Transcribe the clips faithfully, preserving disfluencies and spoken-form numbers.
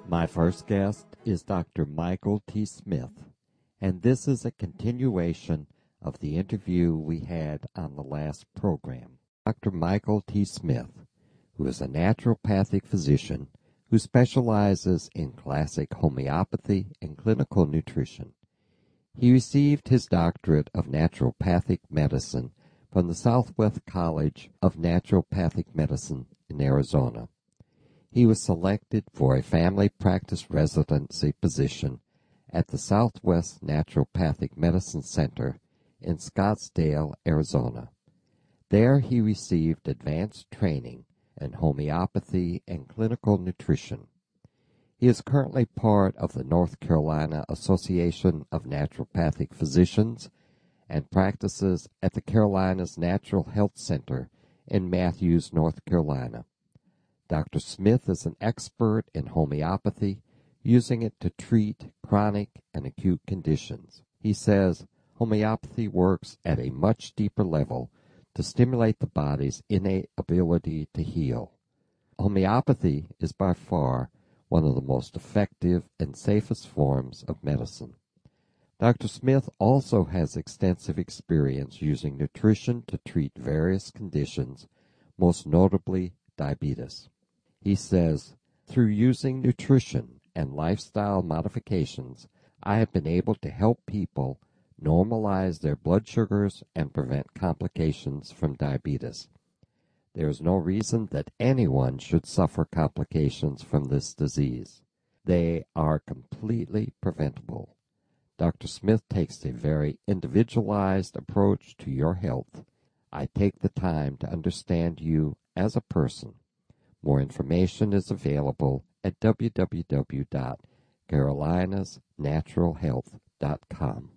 My first guest is Doctor Michael T. Smith, and this is a continuation of the interview we had on the last program. Doctor Michael T. Smith, who is a naturopathic physician who specializes in classic homeopathy and clinical nutrition. He received his doctorate of naturopathic medicine from the Southwest College of Naturopathic Medicine in Arizona. He was selected for a family practice residency position at the Southwest Naturopathic Medicine Center in Scottsdale, Arizona. There he received advanced training in homeopathy and clinical nutrition. He is currently part of the North Carolina Association of Naturopathic Physicians and practices at the Carolinas Natural Health Center in Matthews, North Carolina. Doctor Smith is an expert in homeopathy, using it to treat chronic and acute conditions. He says homeopathy works at a much deeper level to stimulate the body's innate ability to heal. Homeopathy is by far one of the most effective and safest forms of medicine. Doctor Smith also has extensive experience using nutrition to treat various conditions, most notably diabetes. He says, through using nutrition and lifestyle modifications, I have been able to help people normalize their blood sugars and prevent complications from diabetes. There is no reason that anyone should suffer complications from this disease. They are completely preventable. Doctor Smith takes a very individualized approach to your health. I take the time to understand you as a person. More information is available at w w w dot carolinas natural health dot com.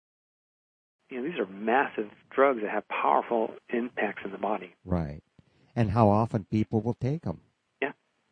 You know, these are massive drugs that have powerful impacts in the body. Right. And how often people will take them. Yeah.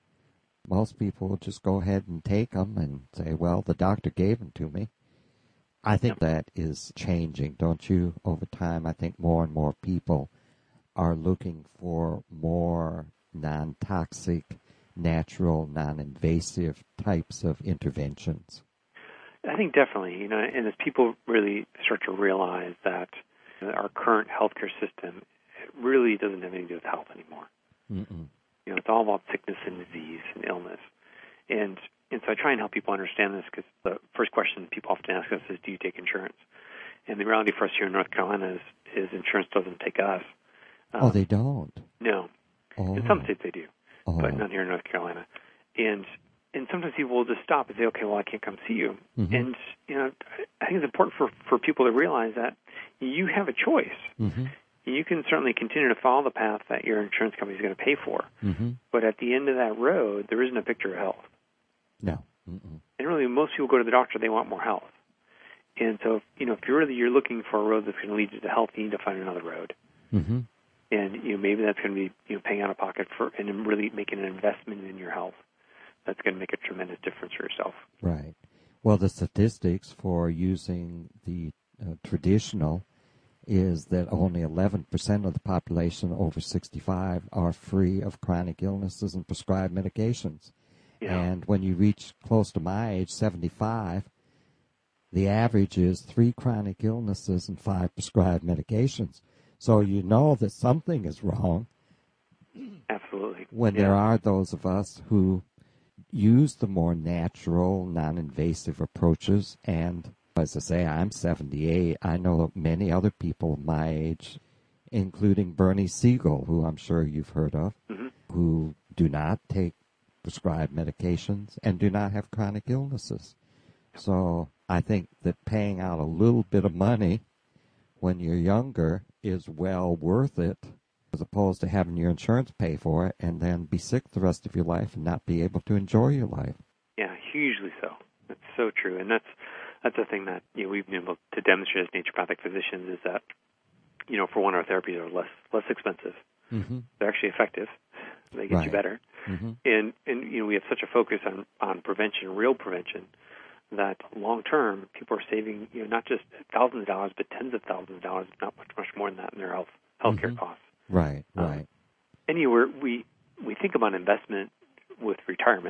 Most people will just go ahead and take them and say, well, the doctor gave them to me. I think yeah. that is changing, don't you? Over time, I think more and more people are looking for more non-toxic, natural, non-invasive types of interventions. I think definitely, you know, and as people really start to realize that our current healthcare system really doesn't have anything to do with health anymore. Mm-mm. You know, it's all about sickness and disease and illness. And and so I try and help people understand this because the first question people often ask us is, do you take insurance? And the reality for us here in North Carolina is, is insurance doesn't take us. Um, oh, they don't? No. Oh. In some states they do, oh. but not here in North Carolina. And and sometimes people will just stop and say, okay, well, I can't come see you. Mm-hmm. And, you know, I think it's important for, for people to realize that you have a choice. Mm-hmm. You can certainly continue to follow the path that your insurance company is going to pay for. Mm-hmm. But at the end of that road, there isn't a picture of health. No. Mm-mm. And really, most people go to the doctor, they want more health. And so, you know, if you're really you're looking for a road that's going to lead you to health, you need to find another road. Mm-hmm. And, you know, maybe that's going to be, you know, paying out of pocket for and really making an investment in your health. That's going to make a tremendous difference for yourself. Right. Well, the statistics for using the uh, traditional is that only eleven percent of the population over sixty-five are free of chronic illnesses and prescribed medications. Yeah. And when you reach close to my age, seventy-five, the average is three chronic illnesses and five prescribed medications. So you know that something is wrong. Absolutely. When yeah. there are those of us who use the more natural, non-invasive approaches, and as I say, I'm seventy-eight. I know many other people my age, including Bernie Siegel, who I'm sure you've heard of, mm-hmm. who do not take prescribed medications and do not have chronic illnesses. So I think that paying out a little bit of money when you're younger is well worth it, as opposed to having your insurance pay for it and then be sick the rest of your life and not be able to enjoy your life. Yeah, hugely so. That's so true. And that's that's the thing that, you know, we've been able to demonstrate as naturopathic physicians is that, you know, for one, our therapies are less less expensive. Mm-hmm. They're actually effective. They get right. you better. Mm-hmm. And, and, you know, we have such a focus on, on prevention, real prevention, that long-term, people are saving, you know, not just thousands of dollars, but tens of thousands of dollars, not much, much more than that in their health healthcare mm-hmm. costs. Right, um, right. Anywhere we we think about investment with retirement. You know,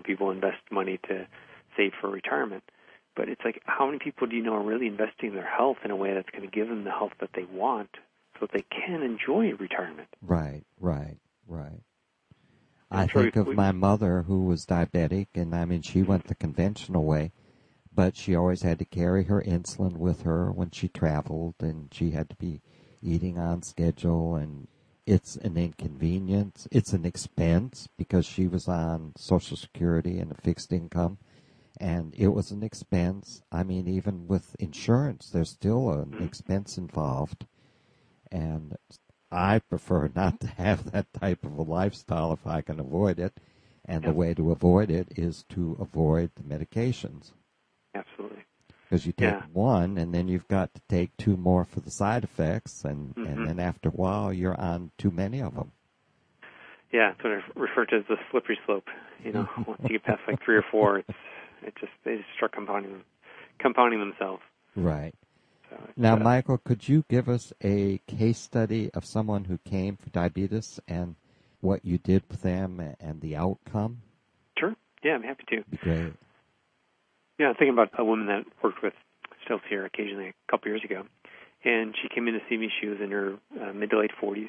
people invest money to save for retirement. But it's like, how many people do you know are really investing in their health in a way that's going to give them the health that they want so that they can enjoy retirement? Right, right, right. And I so think we- of we- my mother who was diabetic, and I mean, she went the conventional way, but she always had to carry her insulin with her when she traveled, and she had to be eating on schedule, and it's an inconvenience. It's an expense because she was on Social Security and a fixed income, and it was an expense. I mean, even with insurance, there's still an expense involved, and I prefer not to have that type of a lifestyle if I can avoid it, and Yeah. the way to avoid it is to avoid the medications. Absolutely. Because you take Yeah. one, and then you've got to take two more for the side effects, and, Mhm. and then after a while, you're on too many of them. Yeah, it's what I refer to as the slippery slope. You know, once you get past like three or four, it's it just they just start compounding compounding themselves. Right. So it's, Now, uh, Michael, could you give us a case study of someone who came for diabetes and what you did with them and the outcome? Sure. Yeah, I'm happy to. That'd be great. Yeah, I'm thinking about a woman that worked with Stealth here occasionally a couple years ago, and she came in to see me. She was in her uh, mid to late forties,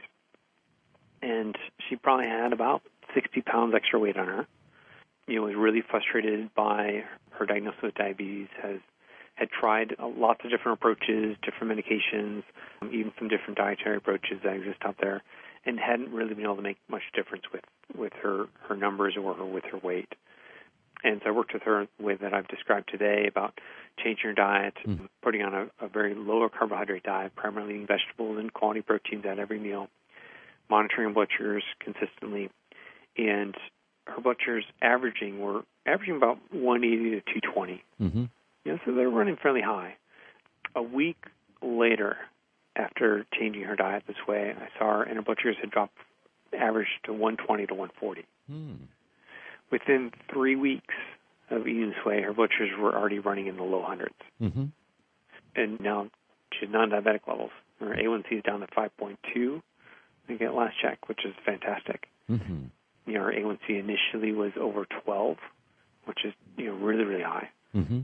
and she probably had about sixty pounds extra weight on her. You know, was really frustrated by her diagnosis with diabetes, has had tried uh, lots of different approaches, different medications, um, even some different dietary approaches that exist out there, and hadn't really been able to make much difference with, with her, her numbers or her, with her weight. And so I worked with her in the way that I've described today about changing her diet, Mm. putting on a, a very lower carbohydrate diet, primarily eating vegetables and quality proteins at every meal, monitoring blood sugars consistently, and her blood sugars averaging were averaging about one eighty to two twenty. Mm-hmm. You know, so they're running fairly high. A week later, after changing her diet this way, I saw her and her blood sugars had dropped, averaged to one twenty to one forty. Mm. Within three weeks of eating this way, her blood sugars were already running in the low hundreds. Mm-hmm. And now she's non-diabetic levels. Her A one C is down to five point two, I think, at last check, which is fantastic. Mm-hmm. You know, her A one C initially was over twelve, which is, you know, really, really high. Mm-hmm.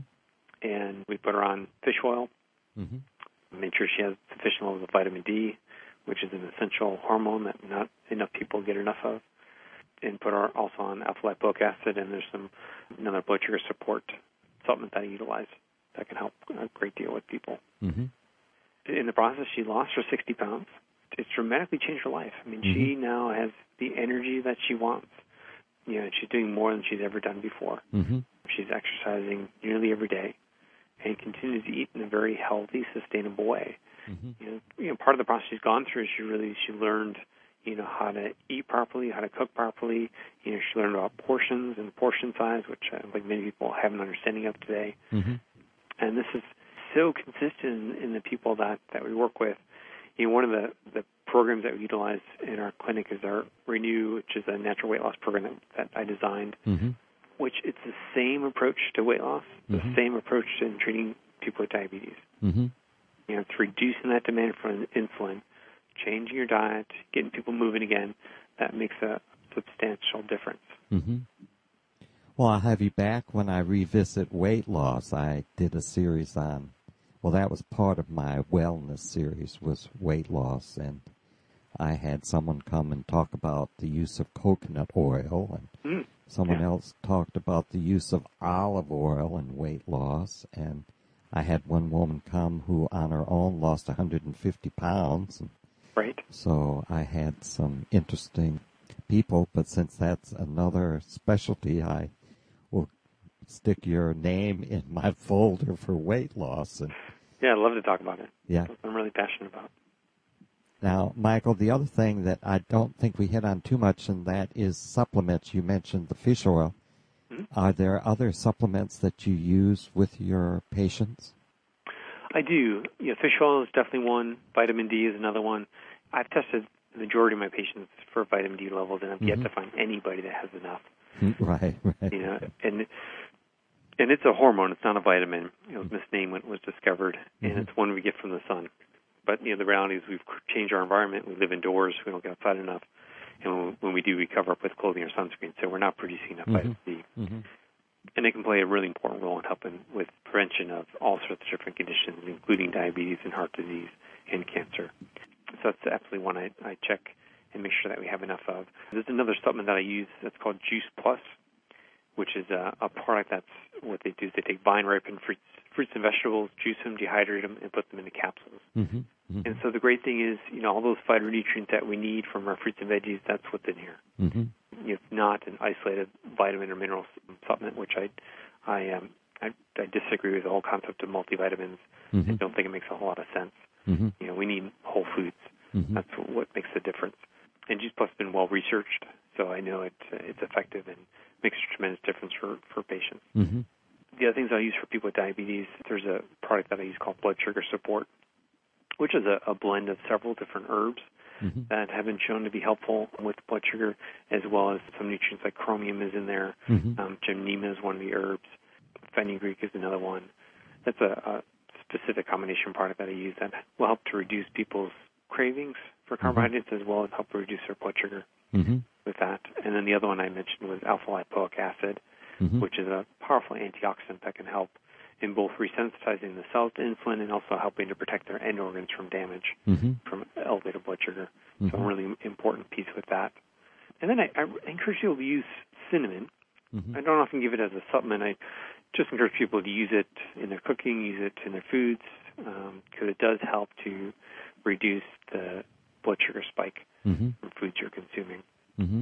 And we put her on fish oil, Mm-hmm. made sure she has sufficient levels of vitamin D, which is an essential hormone that not enough people get enough of, and put her also on alpha-lipoic acid, and there's some another blood sugar support supplement that I utilize that can help a great deal with people. Mm-hmm. In the process, she lost her sixty pounds. It's dramatically changed her life. I mean, Mm-hmm. she now has the energy that she wants. You know, she's doing more than she's ever done before. Mm-hmm. She's exercising nearly every day and continues to eat in a very healthy, sustainable way. Mm-hmm. You know, you know, part of the process she's gone through is she really she learned, you know, how to eat properly, how to cook properly. You know, she learned about portions and portion size, which I think many people have an understanding of today. Mm-hmm. And this is so consistent in the people that, that we work with. You know, one of the, the programs that we utilize in our clinic is our Renew, which is a natural weight loss program that, that I designed, Mm-hmm. which it's the same approach to weight loss, the Mhm. same approach to treating people with diabetes. Mm-hmm. You know, it's reducing that demand for insulin, changing your diet, getting people moving again. That makes a substantial difference. Mm-hmm. Well, I'll have you back when I revisit weight loss. I did a series on, well, that was part of my wellness series was weight loss, and I had someone come and talk about the use of coconut oil, and Mm. someone Yeah. else talked about the use of olive oil and weight loss, and I had one woman come who on her own lost one hundred fifty pounds, and Right. so I had some interesting people, but since that's another specialty, I will stick your name in my folder for weight loss. And Yeah, I'd love to talk about it. yeah. That's what I'm really passionate about. Now, Michael, the other thing that I don't think we hit on too much, and that is supplements. You mentioned the fish oil. Mhm. Are there other supplements that you use with your patients? I do. You know, fish oil is definitely one. Vitamin D is another one. I've tested the majority of my patients for vitamin D levels, and I've yet Mhm. to find anybody that has enough. Right, right. You know, and and it's a hormone. It's not a vitamin. You know, it was misnamed when it was discovered, and Mhm. it's one we get from the sun. But you know, the reality is we've changed our environment. We live indoors. We don't get outside enough, And when we do, we cover up with clothing or sunscreen, so we're not producing enough Mm-hmm. vitamin D. Mm-hmm. And it can play a really important role in helping with prevention of all sorts of different conditions, including diabetes and heart disease and cancer. So that's absolutely one I, I check and make sure that we have enough of. There's another supplement that I use that's called Juice Plus, which is a, a product that's what they do is they take vine-ripened fruits, fruits and vegetables, juice them, dehydrate them, and put them into capsules. Mm-hmm. Mm-hmm. And so the great thing is, you know, all those phytonutrients that we need from our fruits and veggies, that's what's in here. Mm-hmm. It's not an isolated vitamin or mineral supplement, which I, I, um, I, I disagree with the whole concept of multivitamins. Mm-hmm. I don't think it makes a whole lot of sense. Mm-hmm. You know, we need whole foods. Mm-hmm. That's what makes the difference. And Juice Plus has been well researched, so I know it, uh, it's effective and makes a tremendous difference for, for patients. Mm-hmm. The other things I use for people with diabetes, there's a product that I use called Blood Sugar Support, which is a, a blend of several different herbs mm-hmm. that have been shown to be helpful with blood sugar, as well as some nutrients like chromium is in there. Mm-hmm. Um, gymnema is one of the herbs. Fenugreek is another one. That's a, a specific combination product that I use that will help to reduce people's cravings for carbohydrates mm-hmm. as well as help reduce their blood sugar mm-hmm. with that. And then the other one I mentioned was alpha-lipoic acid, mm-hmm. which is a powerful antioxidant that can help in both resensitizing the cells to insulin and also helping to protect their end organs from damage mm-hmm. from elevated blood sugar. Mm-hmm. So a really important piece with that. And then I, I encourage people to use cinnamon. Mm-hmm. I don't often give it as a supplement. I just encourage people to use it in their cooking, use it in their foods, because um, it does help to reduce the blood sugar spike mm-hmm. from foods you're consuming. Mm-hmm.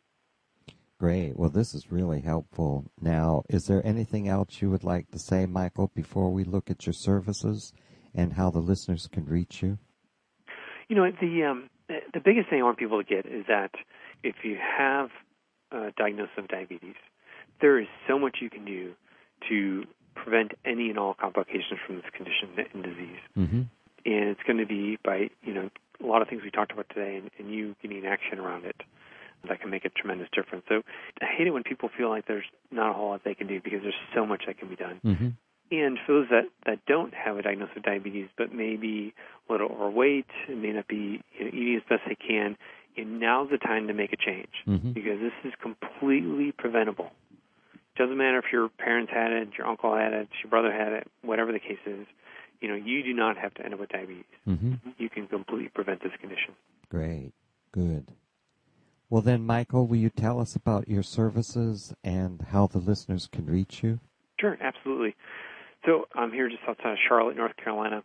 Great. Well, this is really helpful. Now, is there anything else you would like to say, Michael, before we look at your services and how the listeners can reach you? You know, the um, the biggest thing I want people to get is that if you have a diagnosis of diabetes, there is so much you can do to prevent any and all complications from this condition and disease. Mm-hmm. And it's going to be by, you know, a lot of things we talked about today and, and you getting action around it that can make a tremendous difference. So I hate it when people feel like there's not a whole lot they can do because there's so much that can be done. Mm-hmm. And for those that, that don't have a diagnosis of diabetes but may be a little overweight and may not be, you know, eating as best they can, and now's the time to make a change mm-hmm. because this is completely preventable. It doesn't matter if your parents had it, your uncle had it, your brother had it, whatever the case is. You know, you do not have to end up with diabetes. Mm-hmm. You can completely prevent this condition. Great. Good. Well, then, Michael, will you tell us about your services and how the listeners can reach you? Sure, absolutely. So I'm here just outside of Charlotte, North Carolina,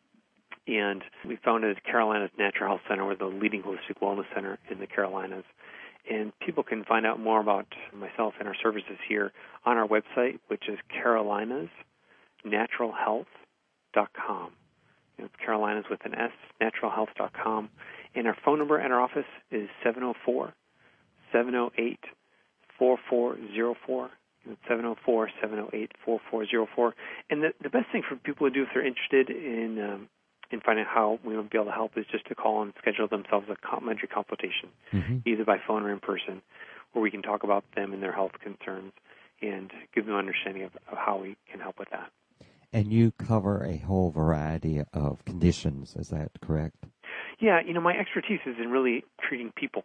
and we founded Carolina's Natural Health Center. We're the leading holistic wellness center in the Carolinas. And people can find out more about myself and our services here on our website, which is carolinas natural health dot com. It's Carolinas with an S, natural health dot com. And our phone number at our office is seven oh four, seven oh eight, four four oh four. It's seven oh four, seven oh eight, four four oh four. And the, the best thing for people to do if they're interested in um, in finding out how we might be able to help is just to call and schedule themselves a complimentary consultation, mm-hmm. either by phone or in person, where we can talk about them and their health concerns and give them an understanding of, of how we can help with that. And you cover a whole variety of conditions, is that correct? Yeah, you know, my expertise is in really treating people.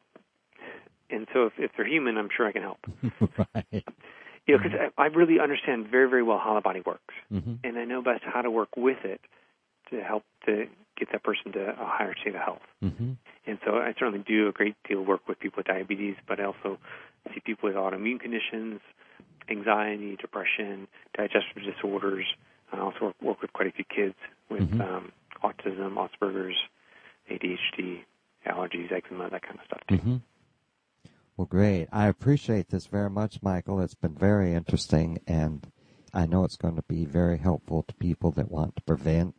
And so if, if they're human, I'm sure I can help. Right. You know, because mm-hmm. I, I really understand very, very well how the body works. Mm-hmm. And I know best how to work with it to help to get that person to a higher state of health. Mm-hmm. And so I certainly do a great deal of work with people with diabetes, but I also see people with autoimmune conditions, anxiety, depression, digestive disorders. I also work, work with quite a few kids with mm-hmm. um, autism, Asperger's, A D H D, allergies, eczema, that kind of stuff too. Mm-hmm. Well, great. I appreciate this very much, Michael. It's been very interesting, and I know it's going to be very helpful to people that want to prevent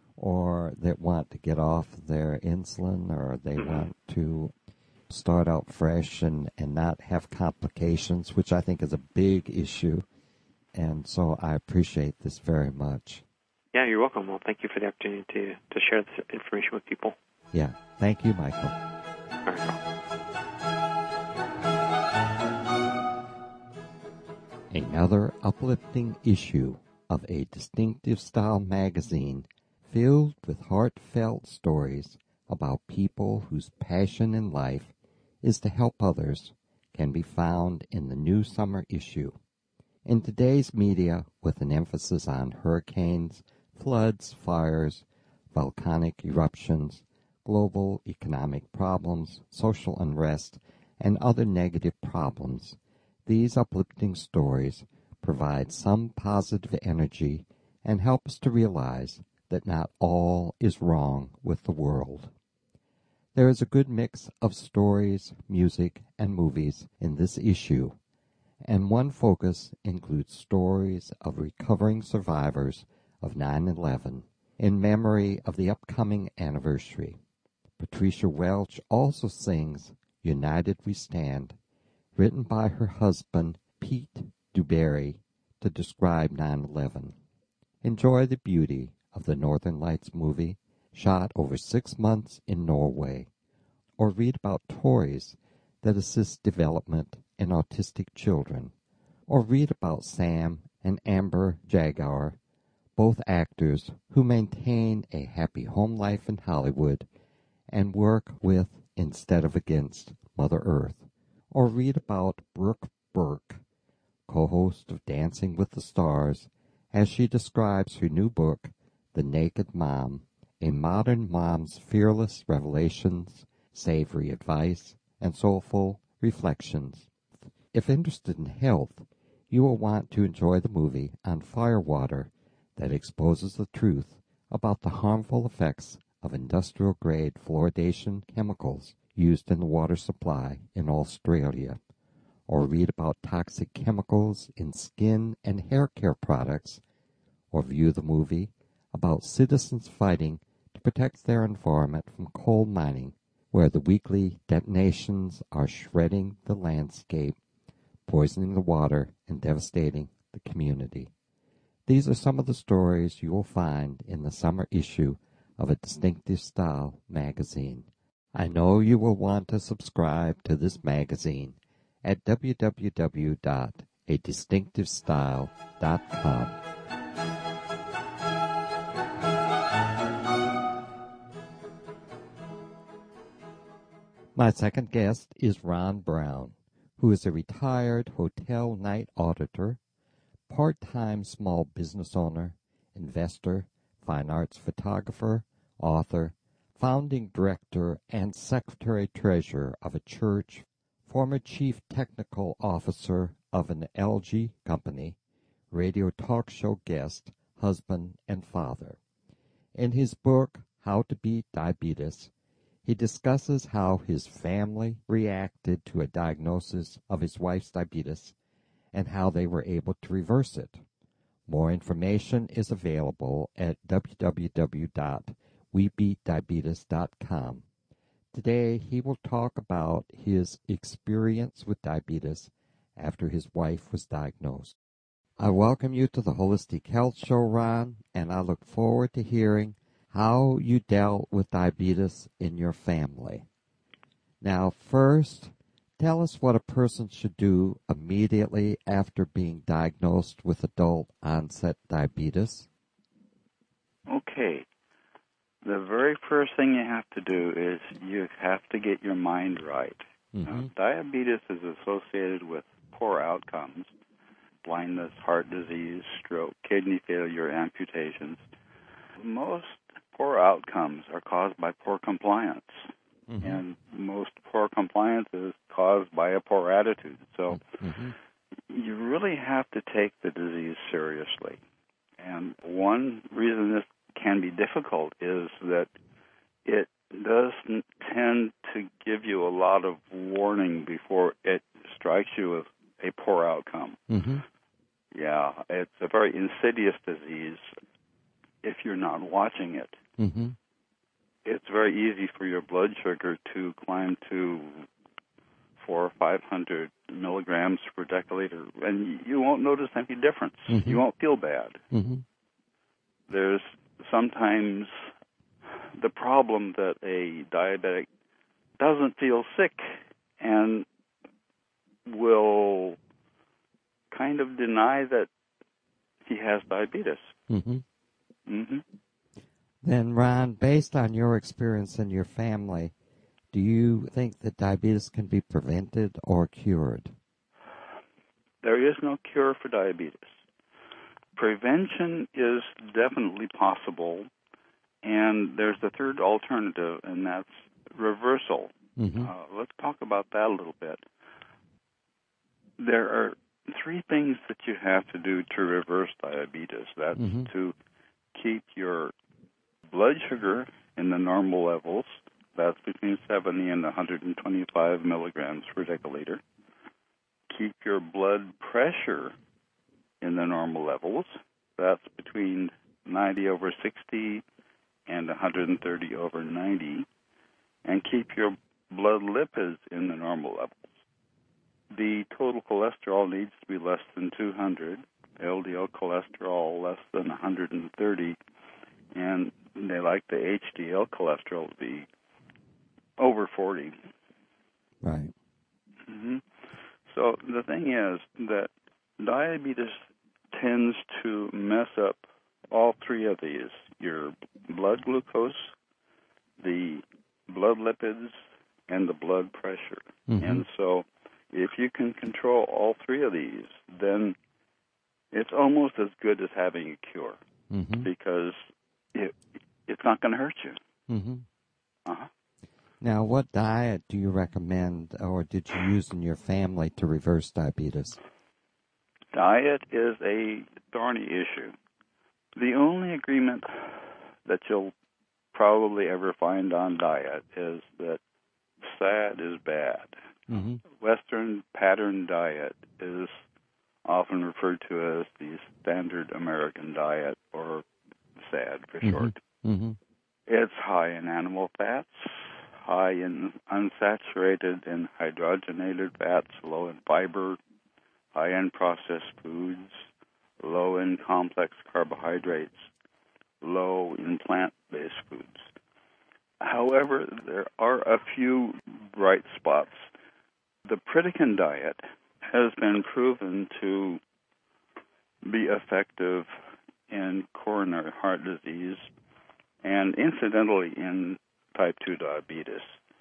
or that want to get off their insulin or they mm-hmm. want to start out fresh and, and not have complications, which I think is a big issue. And so I appreciate this very much. Yeah, you're welcome. Well, thank you for the opportunity to, to share this information with people. Yeah. Thank you, Michael. All right. Another uplifting issue of a distinctive style magazine filled with heartfelt stories about people whose passion in life is to help others can be found in the new summer issue. In today's media, with an emphasis on hurricanes, floods, fires, volcanic eruptions, global economic problems, social unrest, and other negative problems, these uplifting stories provide some positive energy and help us to realize that not all is wrong with the world. There is a good mix of stories, music, and movies in this issue, and one focus includes stories of recovering survivors of nine eleven in memory of the upcoming anniversary. Patricia Welch also sings United We Stand, written by her husband Pete Dewberry to describe nine eleven. Enjoy the beauty of the Northern Lights movie, shot over six months in Norway, or read about toys that assist development in autistic children, or read about Sam and Amber Jaguar, both actors who maintain a happy home life in Hollywood and work with instead of against Mother Earth, or read about Brooke Burke, co-host of Dancing with the Stars, as she describes her new book, The Naked Mom, a modern mom's fearless revelations, savory advice, and soulful reflections. If interested in health, you will want to enjoy the movie On Firewater that exposes the truth about the harmful effects of industrial-grade fluoridation chemicals used in the water supply in Australia, or read about toxic chemicals in skin and hair care products, or view the movie about citizens fighting to protect their environment from coal mining, where the weekly detonations are shredding the landscape, poisoning the water, and devastating the community. These are some of the stories you will find in the summer issue of A Distinctive Style magazine. I know you will want to subscribe to this magazine at w w w dot a distinctive style dot com. My second guest is Ron Brown, who is a retired hotel night auditor, part-time small business owner, investor, fine arts photographer, author, founding director, and secretary-treasurer of a church, former chief technical officer of an L G company, radio talk show guest, husband, and father. In his book, How to Beat Diabetes, he discusses how his family reacted to a diagnosis of his wife's diabetes and how they were able to reverse it. More information is available at w w w dot we beat diabetes dot com. Today, he will talk about his experience with diabetes after his wife was diagnosed. I welcome you to the Holistic Health Show, Ron, and I look forward to hearing how you dealt with diabetes in your family. Now, first, tell us what a person should do immediately after being diagnosed with adult onset diabetes. Okay. The very first thing you have to do is you have to get your mind right. Mm-hmm. Now, diabetes is associated with poor outcomes: blindness, heart disease, stroke, kidney failure, amputations. Most poor outcomes are caused by poor compliance. Mm-hmm. And most poor compliance is caused by a poor attitude. So mm-hmm. you really have to take the disease seriously. And one reason this can be difficult is that it does tend to give you a lot of warning before it strikes you with a poor outcome. Mm-hmm. Yeah, it's a very insidious disease if you're not watching it. Mm-hmm. It's very easy for your blood sugar to climb to four or five hundred milligrams per deciliter, and you won't notice any difference. Mm-hmm. You won't feel bad. Mm-hmm. There's sometimes the problem that a diabetic doesn't feel sick and will kind of deny that he has diabetes. Mm-hmm. Mm-hmm. Then, Ron, based on your experience in your family, do do you think that diabetes can be prevented or cured? There is no cure for diabetes. Prevention is definitely possible, and there's the third alternative, and that's reversal. Mm-hmm. Uh, let's talk about that a little bit. There are three things that you have to do to reverse diabetes. That's mm-hmm. to keep your blood sugar in the normal levels. That's between seventy and one hundred twenty-five milligrams per deciliter. Keep your blood pressure in the normal levels. That's between ninety over sixty and one hundred thirty over ninety. And keep your blood lipids in the normal levels. The total cholesterol needs to be less than two hundred, L D L cholesterol less than one hundred thirty, and they like the H D L cholesterol to be over forty. Right. Mm-hmm. So the thing is that diabetes tends to mess up all three of these, your blood glucose, the blood lipids, and the blood pressure. Mm-hmm. And so if you can control all three of these, then it's almost as good as having a cure mm-hmm. because it, it's not going to hurt you. Mm-hmm. Uh-huh. Now, what diet do you recommend or did you use in your family to reverse diabetes? Diet is a thorny issue. The only agreement that you'll probably ever find on diet is that S A D is bad. Mm-hmm. Western pattern diet is often referred to as the standard American diet, or S A D for mm-hmm. short. Mm-hmm. It's high in animal fats, high in unsaturated and hydrogenated fats, low in fiber, high in processed foods, low in complex carbohydrates, low in plant-based foods. However, there are a few bright spots. The Pritikin diet has been proven to be effective in coronary heart disease and incidentally in type two diabetes.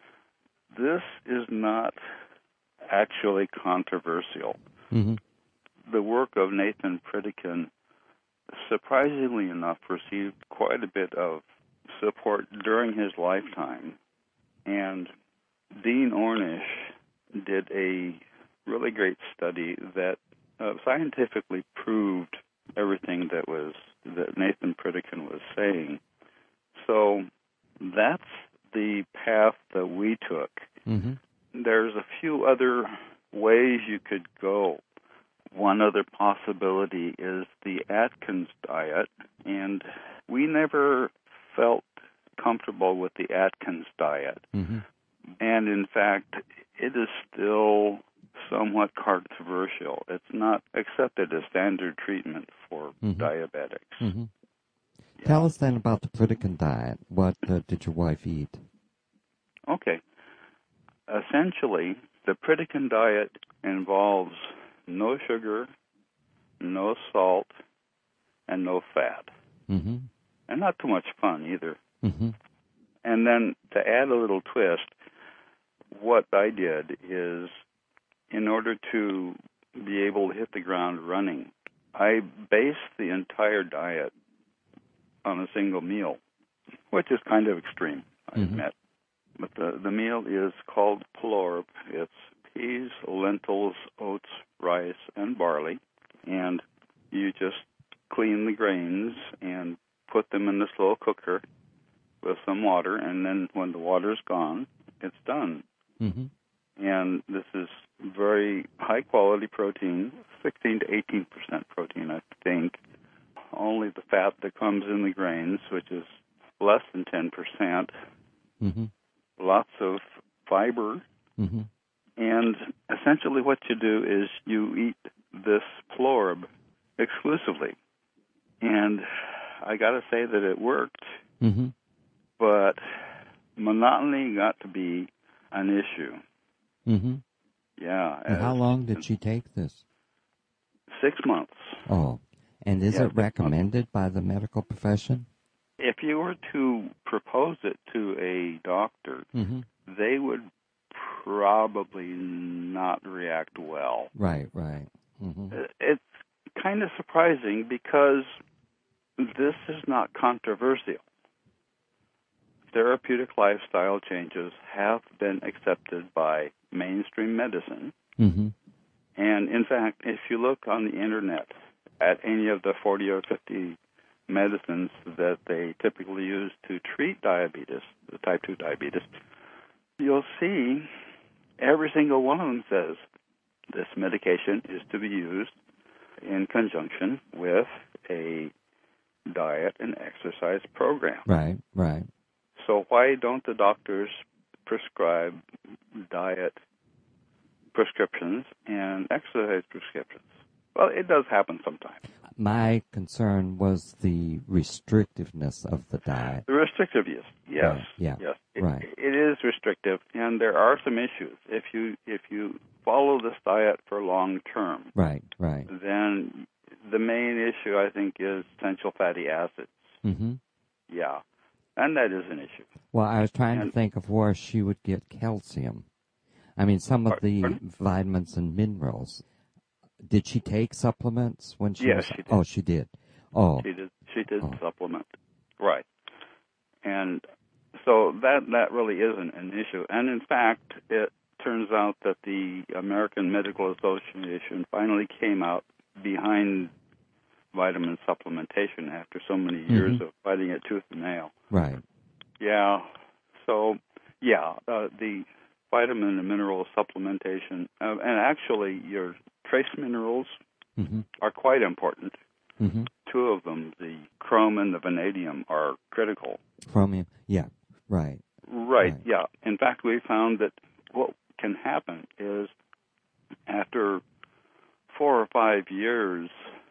This is not actually controversial. Mm-hmm. The work of Nathan Pritikin, surprisingly enough, received quite a bit of support during his lifetime. And Dean Ornish did a really great study that uh, scientifically proved everything that was that Nathan Pritikin was saying. So that's the path that we took. Mm-hmm. There's a few other ways you could go. One other possibility is the Atkins diet, and we never felt comfortable with the Atkins diet. Mm-hmm. And in fact, it is still somewhat controversial. It's not accepted as standard treatment for mm-hmm. diabetics. Mm-hmm. Yeah. Tell us then about the Pritikin diet. What uh, did your wife eat? Okay. Essentially, the Pritikin diet involves no sugar, no salt, and no fat. Mm-hmm. And not too much fun either. Mm-hmm. And then to add a little twist, what I did is, in order to be able to hit the ground running, I based the entire diet on a single meal, which is kind of extreme, I mm-hmm. admit. But the, the meal is called plorb. It's peas, lentils, oats, rice, and barley. And you just clean the grains and put them in the slow cooker with some water, and then when the water's gone, it's done. Mm-hmm. And this is very high-quality protein, sixteen to eighteen percent protein, I think. Only the fat that comes in the grains, which is less than ten percent. Mm-hmm. Lots of fiber. Mm-hmm. And essentially what you do is you eat this plorb exclusively. And I got to say that it worked, mm-hmm. but monotony got to be an issue. Mm-hmm. Yeah. And how long did she take this? Six months. Oh, and is Yeah, it recommended by the medical profession? If you were to propose it to a doctor, mm-hmm. they they would probably not react well. Right, right. Mm-hmm. It's kind of surprising because this is not controversial. Therapeutic lifestyle changes have been accepted by mainstream medicine. Mm-hmm. And in fact, if you look on the internet at any of the forty or fifty medicines that they typically use to treat diabetes, the type two diabetes, you'll see every single one of them says this medication is to be used in conjunction with a diet and exercise program. Right, right. So why don't the doctors prescribe diet prescriptions and exercise prescriptions? Well, it does happen sometimes. My concern was the restrictiveness of the diet. The restrictiveness, yes, Right, yeah, yes, it, right. it is restrictive, and there are some issues. If you if you follow this diet for long term, Right, right. then the main issue I think is essential fatty acids. Mm-hmm. Yeah, and that is an issue. Well, I was trying And- to think of where she would get calcium. I mean, some of the Pardon? vitamins and minerals. Did she take supplements when she Yes, was? she did. Oh, she did. Oh, She did. She did Oh. supplement, right? And so that that really isn't an issue. And in fact, it turns out that the American Medical Association finally came out behind vitamin supplementation after so many years Mhm. of fighting it tooth and nail. right. Yeah. So yeah, uh, the vitamin and mineral supplementation, uh, and actually your trace minerals Mm-hmm. are quite important. Mm-hmm. Two of them, the chrome and the vanadium, are critical. Chromium. Yeah. Right. Right, Right. yeah. In fact, we found that what can happen is after four or five years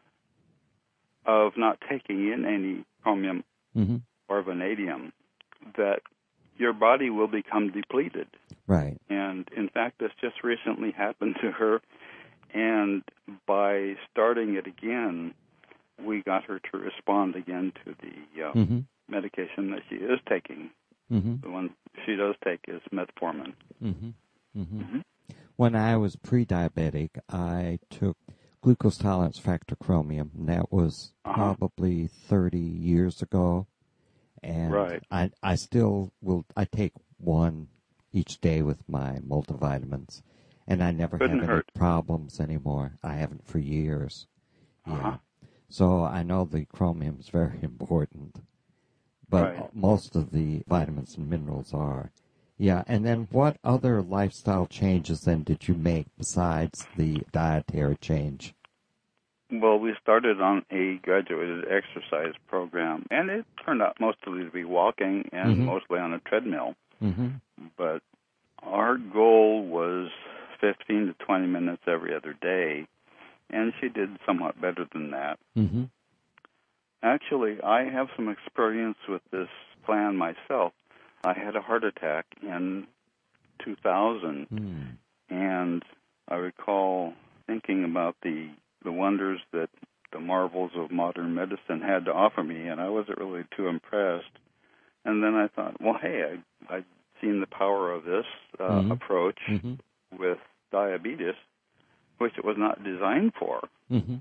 of not taking in any chromium Mm-hmm. or vanadium, that your body will become depleted. Right. And in fact, this just recently happened to her. And by starting it again, we got her to respond again to the uh, Mm-hmm. medication that she is taking. Mm-hmm. The one she does take is metformin. Mm-hmm. Mm-hmm. Mm-hmm. When I was pre-diabetic, I took glucose tolerance factor chromium, and that was Uh-huh. probably thirty years ago. And Right. I I still will. I take one each day with my multivitamins, and I never Couldn't have any hurt. problems anymore. I haven't for years. Uh-huh. Yeah. So I know the chromium is very important, but Right. most of the vitamins and minerals are. Yeah, and then what other lifestyle changes then did you make besides the dietary change? Well, we started on a graduated exercise program, and it turned out mostly to be walking and Mhm. mostly on a treadmill. Mm-hmm. But our goal was fifteen to twenty minutes every other day, and she did somewhat better than that. Mm-hmm. Actually, I have some experience with this plan myself. I had a heart attack in two thousand, Mm. and I recall thinking about the the wonders that the marvels of modern medicine had to offer me, and I wasn't really too impressed. And then I thought, well, hey, I, I'd seen the power of this uh, Mhm. approach Mm-hmm. with diabetes, which it was not designed for. Mm-hmm.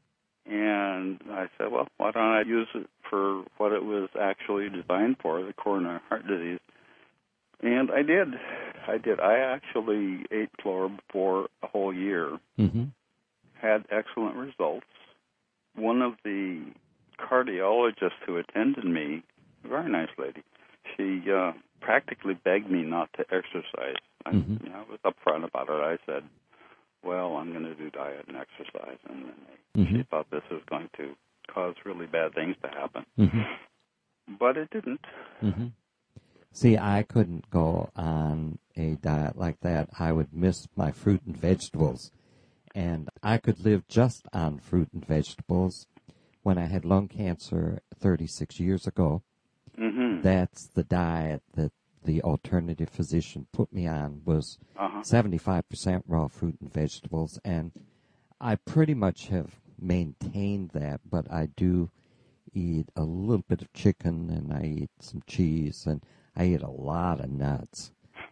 And I said, well, why don't I use it for what it was actually designed for, the coronary heart disease? And I did. I did. I actually ate Chlorb for a whole year, Mm-hmm. had excellent results. One of the cardiologists who attended me, a very nice lady, she uh, practically begged me not to exercise. I, Mhm. you know, I was upfront about it. I said, well, I'm going to do diet and exercise. And then they, Mhm. she thought this was going to cause really bad things to happen. Mm-hmm. But it didn't. Mm-hmm. See, I couldn't go on a diet like that. I would miss my fruit and vegetables. And I could live just on fruit and vegetables. When I had lung cancer thirty-six years ago, Mm-hmm. that's the diet that the alternative physician put me on, was Uh-huh. seventy-five percent raw fruit and vegetables. And I pretty much have maintained that, but I do eat a little bit of chicken, and I eat some cheese, and I eat a lot of nuts,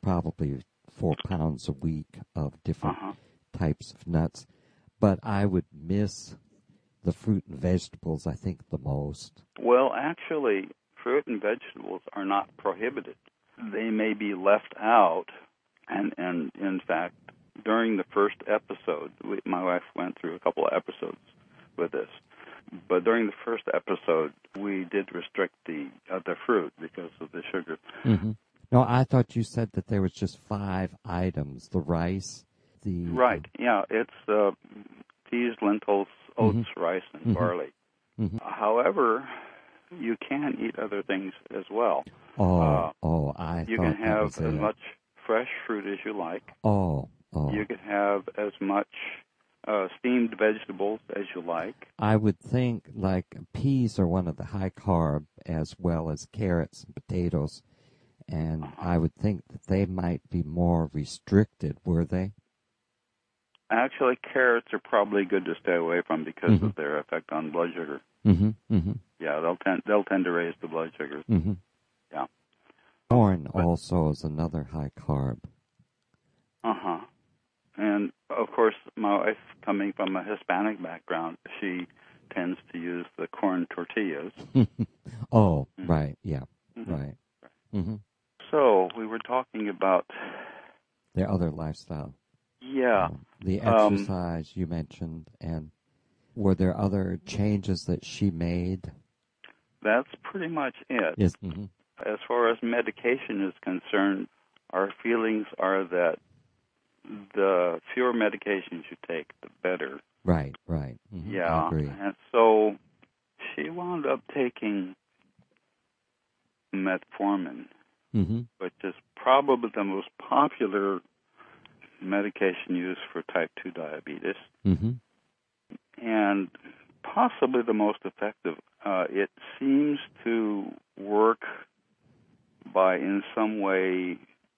probably four pounds a week of different Uh-huh. types of nuts. But I would miss the fruit and vegetables, I think, the most. Well, actually, fruit and vegetables are not prohibited. They may be left out, and, and in fact, during the first episode, we, my wife went through a couple of episodes with this, but during the first episode, we did restrict the uh, the fruit because of the sugar. Mm-hmm. No, I thought you said that there was just five items: the rice, the Right, yeah, it's uh, peas, lentils, oats, Mm-hmm. rice, and Mm-hmm. barley. Mm-hmm. However, you can eat other things as well. Oh, Uh, oh, I you thought can that have was as it. much fresh fruit as you like. Oh, oh. You can have as much uh, steamed vegetables as you like. I would think like peas are one of the high carb, as well as carrots and potatoes, and Uh-huh. I would think that they might be more restricted, were they? Actually, carrots are probably good to stay away from because Mm-hmm. of their effect on blood sugar. Mm-hmm. Mm-hmm. Yeah, they'll tend they'll tend to raise the blood sugar. Mm-hmm. Yeah. Corn But, also is another high carb. uh-huh. And of course, my wife, coming from a Hispanic background, she tends to use the corn tortillas. Oh, Mm-hmm. right, yeah, Mm-hmm. right. Mm-hmm. So we were talking about Their other lifestyle. yeah. Um, the Um, exercise you mentioned, and were there other changes that she made? That's pretty much it. Yes. Mm-hmm. As far as medication is concerned, our feelings are that the fewer medications you take, the better. Right, right. Mm-hmm. Yeah, I agree. and so she wound up taking metformin, Mm-hmm. which is probably the most popular medication used for type two diabetes, Mm-hmm. and possibly the most effective. Uh, it seems to work by, in some way,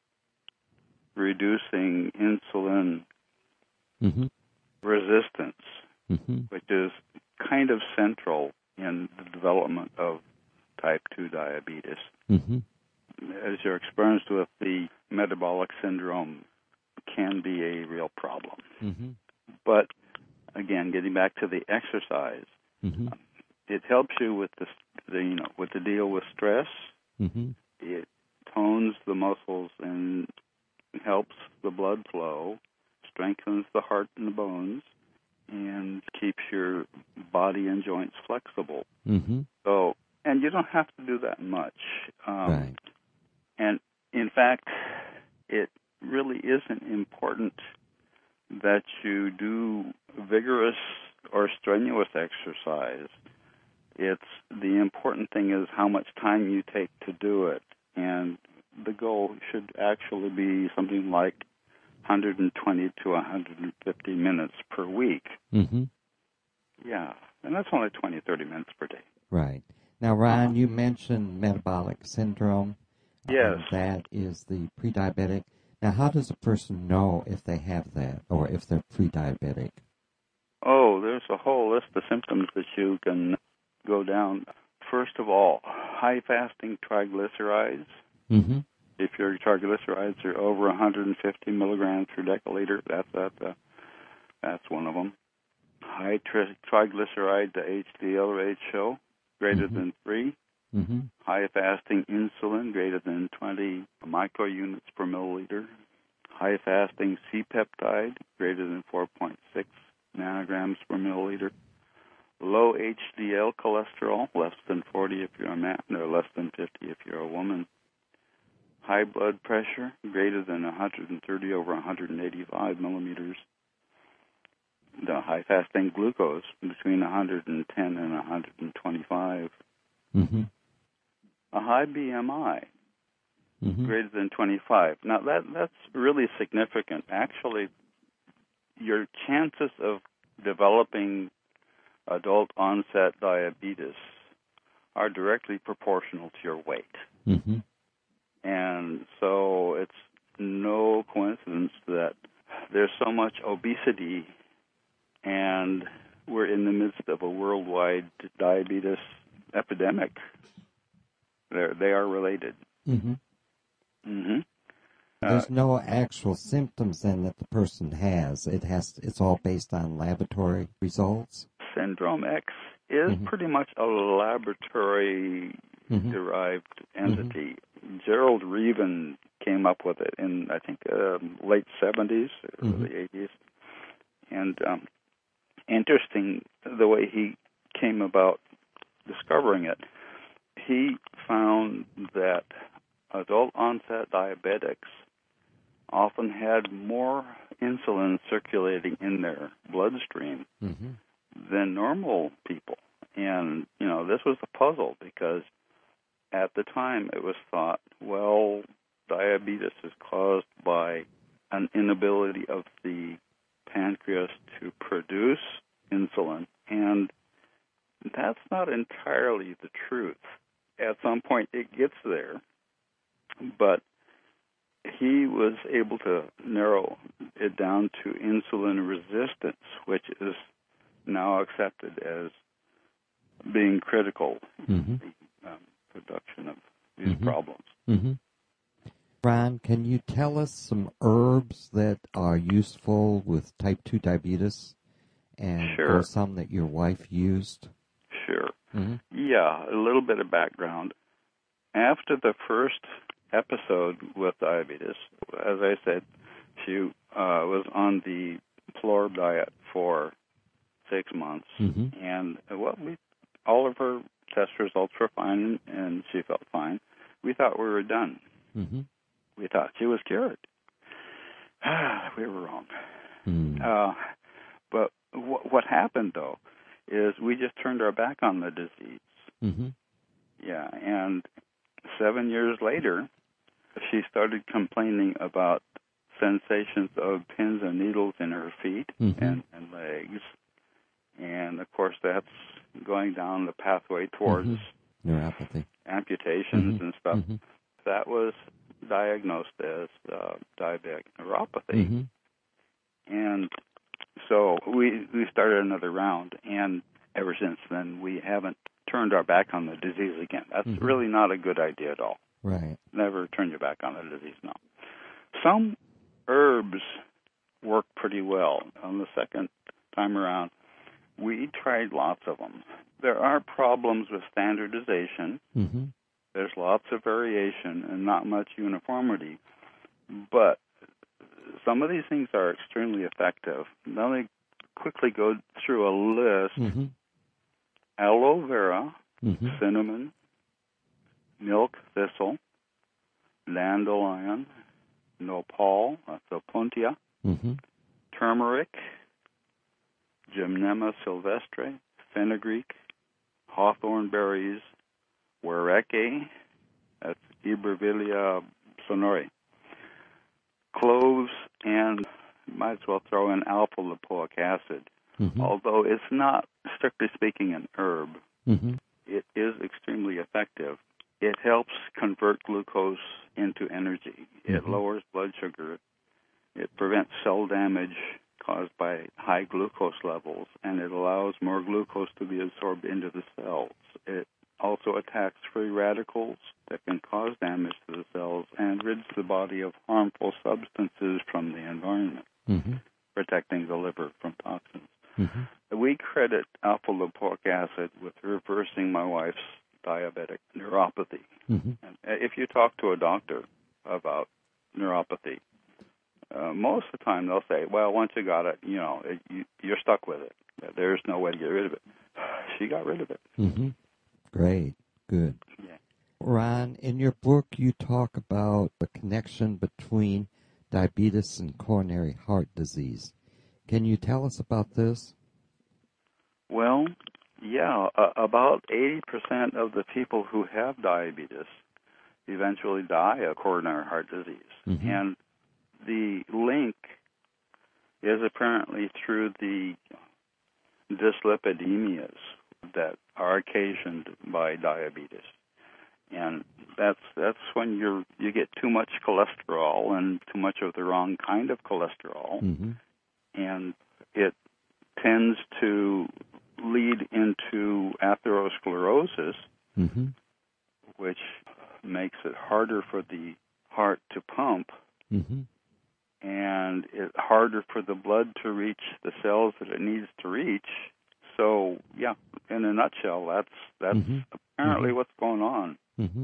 reducing insulin Mm-hmm. resistance, Mm-hmm. which is kind of central in the development of type two diabetes. Mm-hmm. As you're experienced with, the metabolic syndrome can be a real problem. Mm-hmm. But again, getting back to the exercise, Mm-hmm. it helps you with the, the you know with the deal with stress. Mm-hmm. It tones the muscles and helps the blood flow, strengthens the heart and the bones, and keeps your body and joints flexible. Mm-hmm. So, and you don't have to do that much. Um, Right. And in fact, it really isn't important that you do vigorous or strenuous exercise. It's the important thing is how much time you take to do it. And the goal should actually be something like one hundred twenty to one hundred fifty minutes per week. Mm-hmm. Yeah, and that's only twenty, thirty minutes per day. Right. Now, Ryan, Uh-huh. you mentioned metabolic syndrome. Yes. Um, that is the pre-diabetic. Now, how does a person know if they have that or if they're pre-diabetic? Oh, there's a whole list of symptoms that you can go down. First of all, high fasting triglycerides. Mm-hmm. If your triglycerides are over one hundred fifty milligrams per deciliter, that's that's, uh, that's one of them. High tri- triglyceride to H D L ratio greater Mm-hmm. than three. Mm-hmm. High fasting insulin greater than twenty microunits per milliliter. High fasting C-peptide greater than four point six nanograms per milliliter. Low H D L cholesterol, less than forty if you're a man, or less than fifty if you're a woman. High blood pressure, greater than one hundred thirty over one hundred eighty-five millimeters. The high fasting glucose between one hundred ten and one hundred twenty-five. Mm-hmm. A high B M I, Mm-hmm. greater than twenty-five. Now, that that's really significant. Actually, your chances of developing adult-onset diabetes are directly proportional to your weight. Mm-hmm. And so it's no coincidence that there's so much obesity, and we're in the midst of a worldwide diabetes epidemic. They're, they are related. Mm-hmm. Mm-hmm. There's no actual symptoms then that the person has. It has. It's all based on laboratory results. Syndrome X is Mm-hmm. pretty much a laboratory-derived Mm-hmm. entity. Mm-hmm. Gerald Reaven came up with it in, I think, um, late seventies, Mm-hmm. early eighties. And um, interesting the way he came about discovering it. He found that adult-onset diabetics often had more insulin circulating in their bloodstream Mm-hmm. than normal people. And, you know, this was a puzzle because at the time it was thought, well, diabetes is caused by an inability of the pancreas to produce insulin, and that's not entirely the truth. At some point it gets there, but he was able to narrow it down to insulin resistance, which is now accepted as being critical Mm-hmm. in the um, production of these Mm-hmm. problems. Mm-hmm. Ron, can you tell us some herbs that are useful with type two diabetes, and Sure. or some that your wife used? Sure. Mm-hmm. Yeah, a little bit of background. After the first episode with diabetes, as I said, she uh, was on the Plorb diet for six months, Mm-hmm. and uh, well, we all of her test results were fine, and she felt fine. We thought we were done. Mm-hmm. We thought she was cured. We were wrong. Mm-hmm. Uh, but w- what happened, though, is we just turned our back on the disease. Mm-hmm. Yeah, and seven years later, she started complaining about sensations of pins and needles in her feet Mm-hmm. and, and legs. And, of course, that's going down the pathway towards Mm-hmm. Neuropathy. amputations Mm-hmm. and stuff. Mm-hmm. That was diagnosed as uh, diabetic neuropathy. Mm-hmm. And so we we started another round, and ever since then we haven't turned our back on the disease again. That's Mm-hmm. really not a good idea at all. Right. Never turn your back on the disease, no. Some herbs work pretty well. On the second time around, we tried lots of them. There are problems with standardization. Mm-hmm. There's lots of variation and not much uniformity. But some of these things are extremely effective. Let me quickly go through a list. Mm-hmm. Aloe vera, Mm-hmm. cinnamon, milk thistle, dandelion, nopal, that's opuntia, Mm-hmm. turmeric, Gymnema sylvestre, fenugreek, hawthorn berries, wereke, that's Ibervillea sonori, cloves, and might as well throw in alpha-lipoic acid. Mm-hmm. Although it's not, strictly speaking, an herb, Mm-hmm. it is extremely effective. It helps convert glucose into energy. It Mm-hmm. lowers blood sugar. It prevents cell damage caused by high glucose levels, and it allows more glucose to be absorbed into the cells. It also attacks free radicals that can cause damage to the cells and rids the body of harmful substances from the environment, Mm-hmm. protecting the liver from toxins. Mm-hmm. We credit alpha-lipoic acid with reversing my wife's diabetic neuropathy. Mm-hmm. And if you talk to a doctor about neuropathy, uh, most of the time they'll say, well, once you got it, you know, it, you, you're stuck with it. There's no way to get rid of it. She got rid of it. Mm-hmm. Great. Good. Yeah. Ron, in your book, you talk about the connection between diabetes and coronary heart disease. Can you tell us about this? Well, yeah, uh, about eighty percent of the people who have diabetes eventually die of coronary heart disease. Mm-hmm. And the link is apparently through the dyslipidemias that are occasioned by diabetes. And that's that's when you you get too much cholesterol and too much of the wrong kind of cholesterol, Mm-hmm. and it tends to lead into atherosclerosis, Mm-hmm. which makes it harder for the heart to pump Mm-hmm. And it's harder for the blood to reach the cells that it needs to reach. So, yeah, in a nutshell, that's that's mm-hmm. apparently mm-hmm. what's going on. Mm-hmm.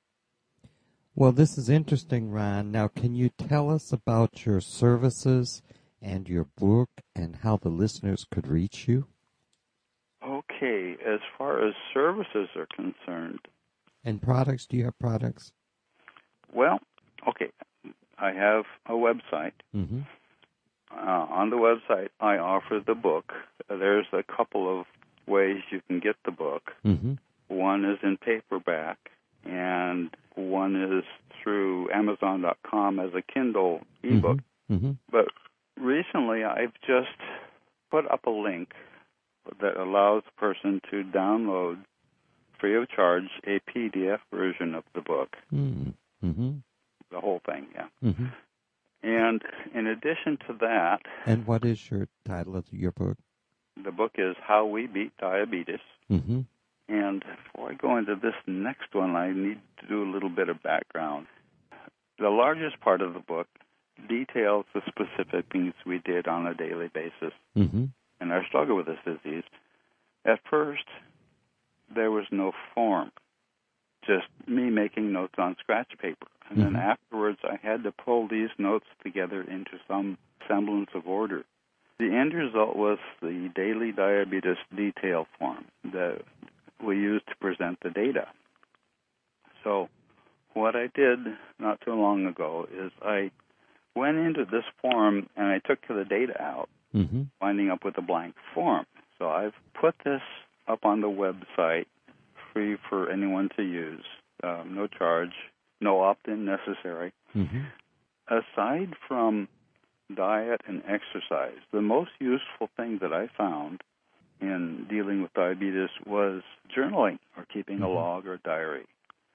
Well, this is interesting, Ron. Now, can you tell us about your services and your book and how the listeners could reach you? Okay, as far as services are concerned. And products, do you have products? Well, okay, I have a website. Mm-hmm. Uh, on the website, I offer the book. There's a couple of ways you can get the book. Mm-hmm. One is in paperback, and one is through Amazon dot com as a Kindle ebook. Mm-hmm. Mm-hmm. But recently, I've just put up a link that allows a person to download, free of charge, a P D F version of the book. Mm-hmm. The whole thing, yeah. Mm-hmm. And in addition to that... And what is your title of your book? The book is How We Beat Diabetes. Mm-hmm. And before I go into this next one, I need to do a little bit of background. The largest part of the book details the specific things we did on a daily basis mm-hmm. in our struggle with this disease. At first, there was no form, just me making notes on scratch paper. And mm-hmm. then afterwards, I had to pull these notes together into some semblance of order. The end result was the daily diabetes detail form that we used to present the data. So what I did not too long ago is I went into this form and I took the data out, mm-hmm. winding up with a blank form. So I've put this up on the website, free for anyone to use, um, no charge, no opt-in necessary. Mm-hmm. Aside from diet and exercise, the most useful thing that I found in dealing with diabetes was journaling or keeping mm-hmm. a log or diary.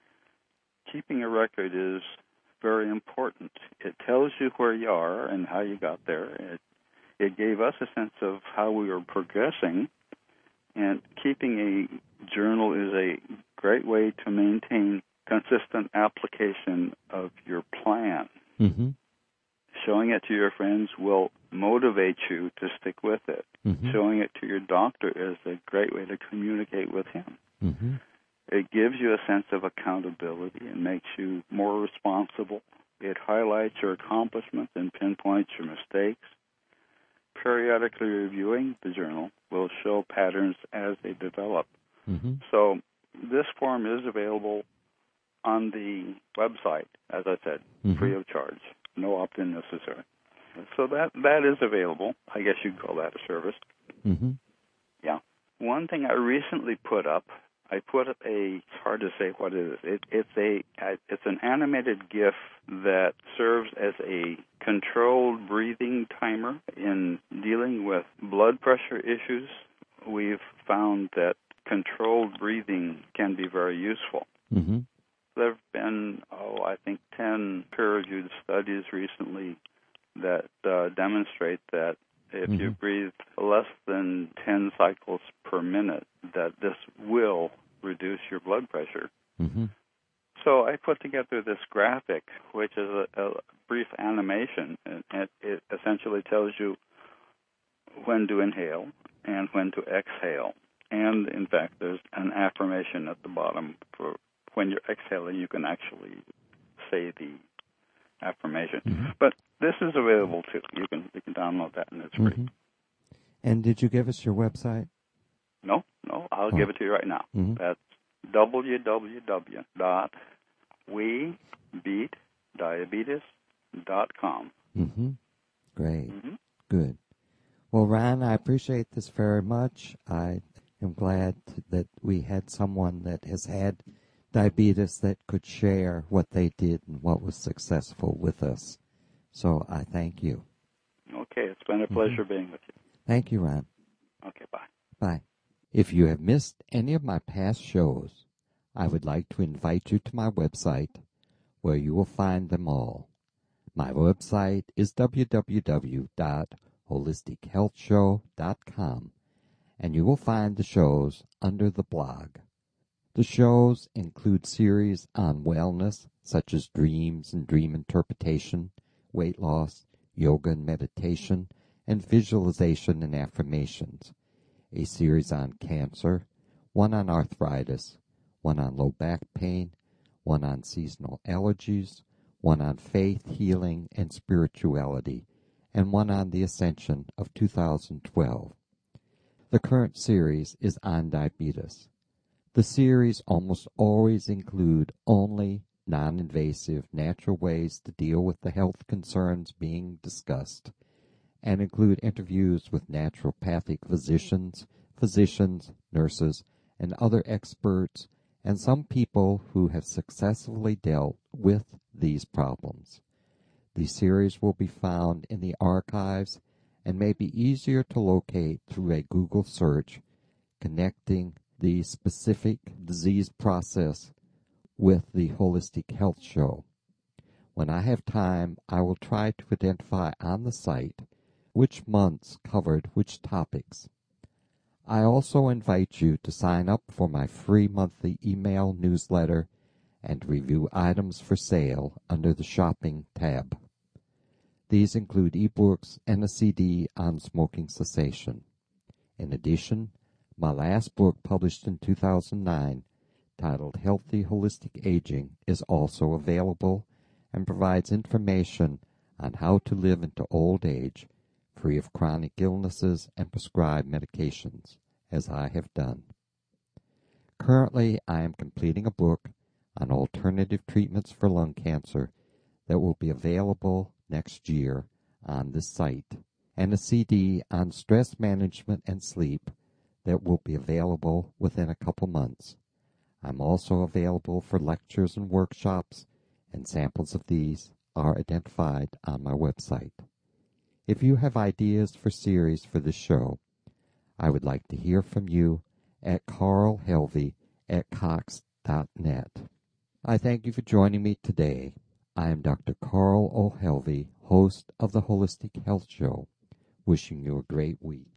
Keeping a record is very important. It tells you where you are and how you got there. It, it gave us a sense of how we were progressing, and keeping a journal is a great way to maintain consistent application of your plan. Mm-hmm. Showing it to your friends will motivate you to stick with it. Mm-hmm. Showing it to your doctor is a great way to communicate with him. Mm-hmm. It gives you a sense of accountability and makes you more responsible. It highlights your accomplishments and pinpoints your mistakes. Periodically reviewing the journal will show patterns as they develop. Mm-hmm. So this form is available on the website, as I said, mm-hmm. free of charge, no opt-in necessary. So that that is available. I guess you'd call that a service. Mm-hmm. Yeah. One thing I recently put up, I put up a, it's hard to say what it is. It, it's a it's an animated GIF that serves as a controlled breathing timer. In dealing with blood pressure issues, we've found that controlled breathing can be very useful. Mm-hmm. There have been, oh, I think ten peer-reviewed studies recently that uh, demonstrate that if mm-hmm. you breathe less than ten cycles per minute, that this will reduce your blood pressure. Mm-hmm. So I put together this graphic, which is a, a brief animation, and it, it essentially tells you when to inhale and when to exhale. And, in fact, there's an affirmation at the bottom for when you're exhaling, you can actually say the affirmation. Mm-hmm. But this is available too. You can you can download that and it's free. Mm-hmm. And did you give us your website? No, no. I'll oh. give it to you right now. Mm-hmm. That's w w w dot we beat diabetes dot com. Mm-hmm. Great. Mm-hmm. Good. Well, Ron, I appreciate this very much. I am glad that we had someone that has had diabetes that could share what they did and what was successful with us. So I thank you. Okay, it's been a pleasure mm-hmm. being with you. Thank you, Ron. Okay, bye. Bye. If you have missed any of my past shows, I would like to invite you to my website where you will find them all. My website is w w w dot holistic health show dot com, and you will find the shows under the blog. The shows include series on wellness, such as dreams and dream interpretation, weight loss, yoga and meditation, and visualization and affirmations, a series on cancer, one on arthritis, one on low back pain, one on seasonal allergies, one on faith, healing, and spirituality, and one on the Ascension of two thousand twelve. The current series is on diabetes. The series almost always include only non-invasive natural ways to deal with the health concerns being discussed, and include interviews with naturopathic physicians, physicians, nurses, and other experts, and some people who have successfully dealt with these problems. The series will be found in the archives and may be easier to locate through a Google search connecting the specific disease process with the Holistic Health Show. When I have time, I will try to identify on the site which months covered which topics. I also invite you to sign up for my free monthly email newsletter and review items for sale under the Shopping tab. These include ebooks and a C D on smoking cessation. In addition, my last book, published in two thousand nine, titled Healthy Holistic Aging, is also available and provides information on how to live into old age free of chronic illnesses and prescribed medications, as I have done. Currently, I am completing a book on alternative treatments for lung cancer that will be available next year on this site, and a C D on stress management and sleep that will be available within a couple months. I'm also available for lectures and workshops, and samples of these are identified on my website. If you have ideas for series for this show, I would like to hear from you at carl helvey at cox dot net. I thank you for joining me today. I am Doctor Carl O. Helvey, host of the Holistic Health Show, wishing you a great week.